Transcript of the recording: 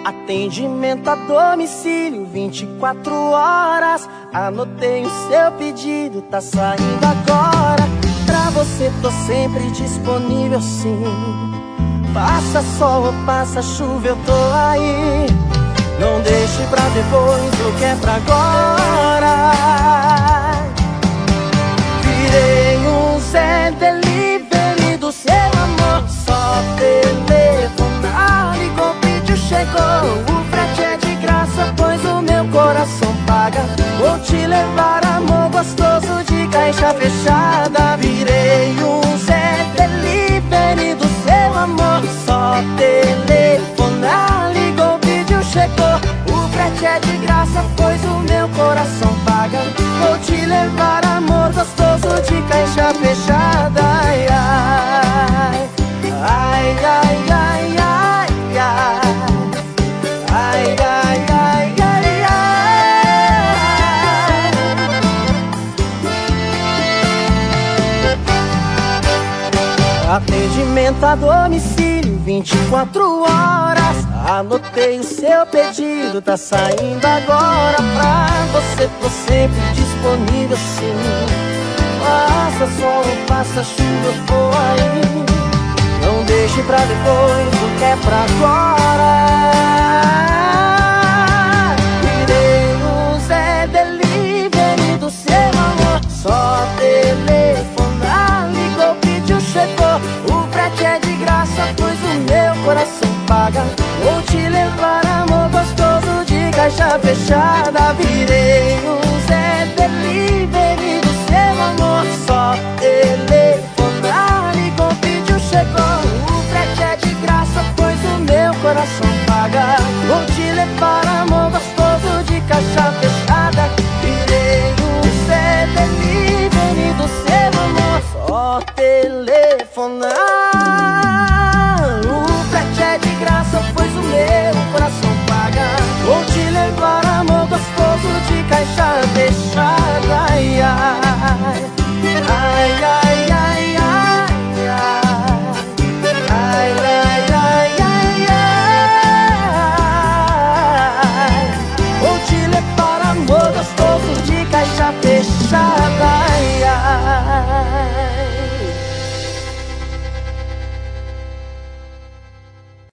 Atendimento a domicílio, 24 horas. Anotei o seu pedido, tá saindo agora. Pra você tô sempre disponível, sim. Passa sol ou passa chuva, eu tô aí. Não deixe pra depois o que é pra agora. Virei um Zé Delivery do seu amor. Só telefonar, ligou, pediu, chegou. O frete é de graça, pois o meu coração paga. Vou te levar, amor gostoso, de caixa fechada. Virei um Zé Delivery do seu amor. Só telefonar, ligou, pediu, chegou. O frete é de graça, pois o meu coração paga. Vou te levar, amor gostoso, de caixa fechada. Ai, ai, ai, ai, ai, ai, ai. Ai, ai, ai, ai, ai. Atendimento a domicílio, 24 horas. Anotei o seu pedido, tá saindo agora. Pra você tô sempre disponível, sim. Passa sol ou passa chuva, eu vou aí. Não deixe pra depois o que é pra agora. Virei um Zé Delivery do seu amor. Só telefonar, ligou, pediu, chegou. O frete é de graça, pois o meu coração paga. Vou te levar, amor gostoso, de caixa fechada.